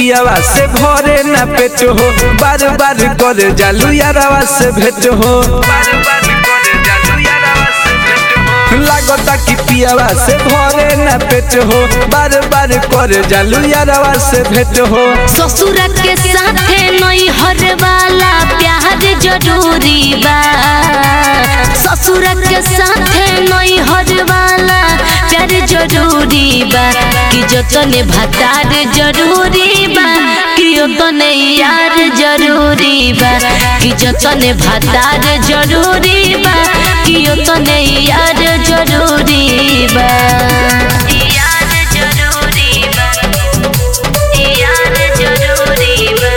पियावा से भरे ना पेट हो, बार बार कर जालू यारावा से भेंट हो। लागता कि पियावा से भरे ना पेट हो, बार बार कर जालू यारावा से भेंट हो। ससुर के साथे नहीं हर वाला प्यार जरूरी बा, ससुर के साथे नहीं हर वाला प्यार जरूरी बा। कि जतने भतार जरूरी बा, कि जतने यार जरूरी बा। कि जतने भतार जरूरी बा, कि जतने यार जरूरी बा। यार जरूरी बा, यार जरूरी बा।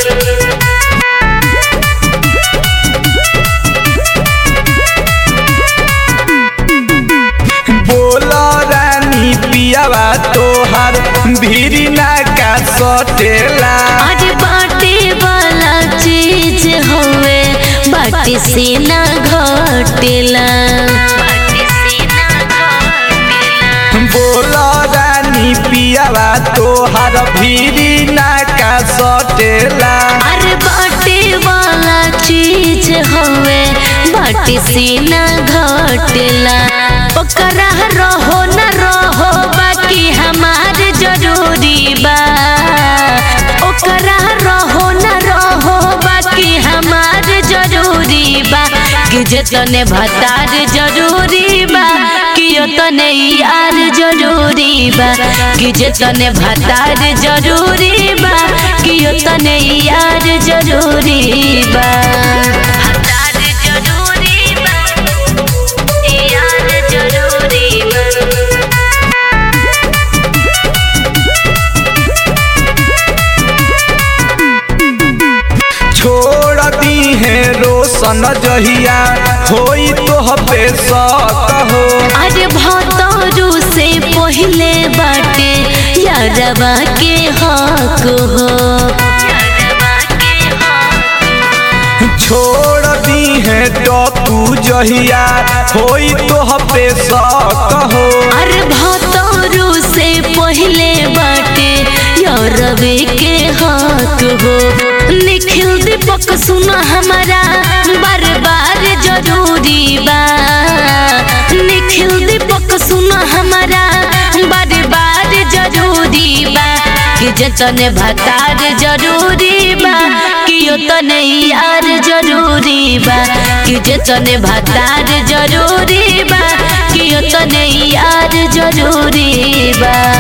बोला रानी पियावा तोहार भीरी ना का सटेला। अरे बाटे वाला चीज होवे बाटे से ना घटेला। बोला रानी पियावा तोहार भीरी ना का सटेला। अरे बाटे वाला चीज होवे बाटे से ना घटेला। ओकरा रहो न रहो बाकी हमार जरूरी बा, ओकरा रहो न रहो बाकी हमार जरूरी बा। कि जतने भतार जरूरी बा, कि जतने यार जरूरी बा। कि जतने भतार जरूरी बा, कि जतने यार जरूरी बा। भतार जरूरी बा, यार जरूरी बा। छोड़ दी है रोशन जहिया होई तो पे शक हो। अरे भतरू से पहले बाटे यारवा के हक हो। छोड़ दी है तो तू जहिया होई तो पे शक हो। अरे भतरू से पहले बाटे यारवे के हक हो। निखिल दीपक सुनो हमारा बार बार जरूरी बा। निखिल दीपक सुनो हमारा बार बार जरूरी बा। कि जतने भतार जरूरी बा, कि जतने यार जरूरी बा। कि जतने भतार जरूरी बा, कि जतने यार जरूरी बा।